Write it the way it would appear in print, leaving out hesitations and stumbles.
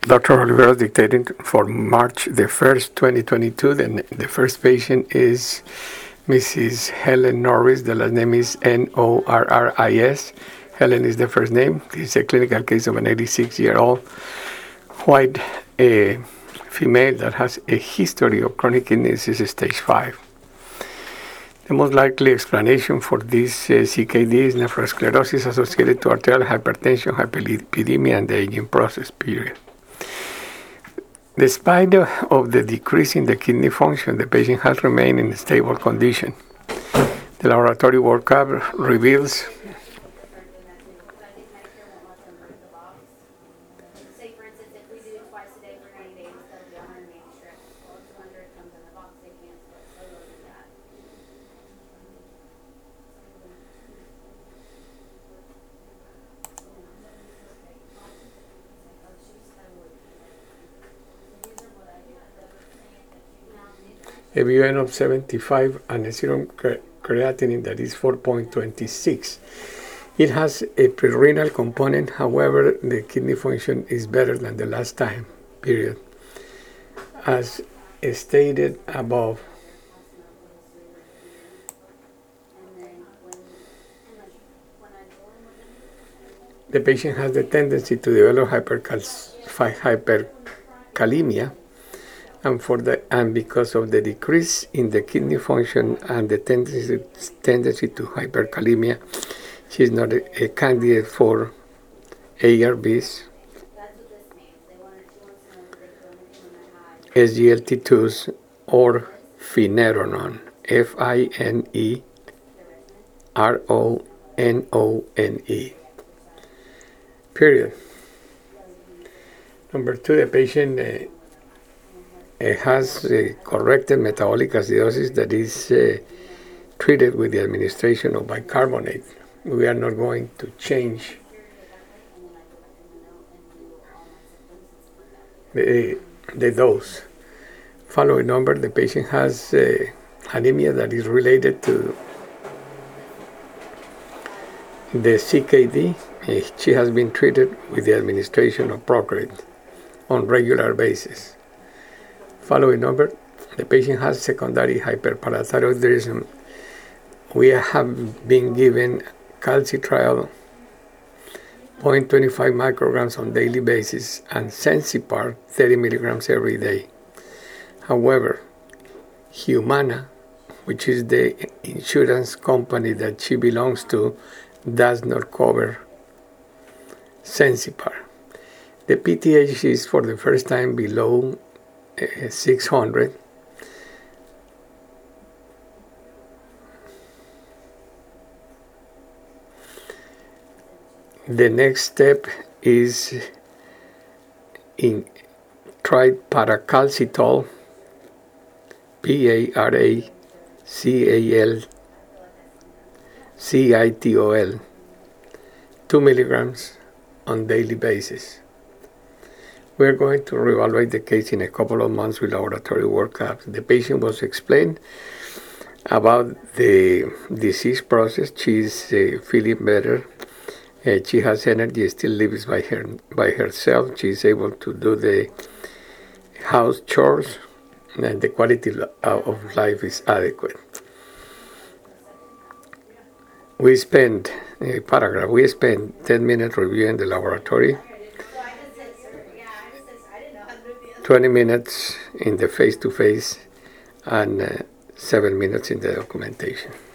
Dr. Oliveros dictated for March the 1st, 2022. The first patient is Mrs. Helen Norris. The last name is Norris. Helen is the first name. This is a clinical case of an 86-year-old white female that has a history of chronic kidney disease stage 5. The most likely explanation for this CKD is nephrosclerosis associated to arterial hypertension, hyperlipidemia, and the aging process, period. Despite of the decrease in the kidney function, the patient has remained in a stable condition. The laboratory workup reveals a BUN of 75 and a serum creatinine that is 4.26. It has a prerenal component, however, the kidney function is better than the last time, period. As stated above, the patient has the tendency to develop hyperkalemia, and because of the decrease in the kidney function and the tendency to hyperkalemia, she is not a candidate for ARBs, SGLT2s, or finerenone, FINERONONE, period. Number 2, the patient has corrected metabolic acidosis that is treated with the administration of bicarbonate. We are not going to change the dose. Following number, the patient has anemia that is related to the CKD. She has been treated with the administration of Procrit on regular basis. Following number, the patient has secondary hyperparathyroidism. We have been given calcitriol 0.25 micrograms on daily basis and Sensipar 30 milligrams every day. However, Humana, which is the insurance company that she belongs to, does not cover Sensipar. The PTH is for the first time below 600. The next step is in paracalcitol, PARACALCITOL, 2 milligrams on daily basis. We're going to reevaluate the case in a couple of months with laboratory workup. The patient was explained about the disease process. She's feeling better. She has energy, still lives by herself. She's able to do the house chores, and the quality of life is adequate. We spent 10 minutes reviewing the laboratory, 20 minutes in the face-to-face, and 7 minutes in the documentation.